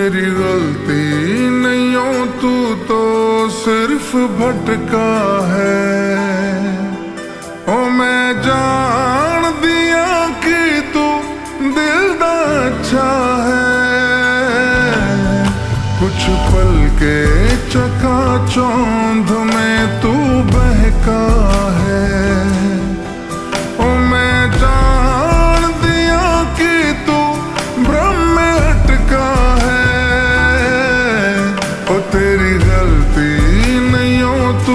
तेरी गलती नहीं हो, तू तो सिर्फ भटका है। ओ मैं जान दिया कि तू दिल दा अच्छा है। कुछ पल के चकाचौंध में तू बहका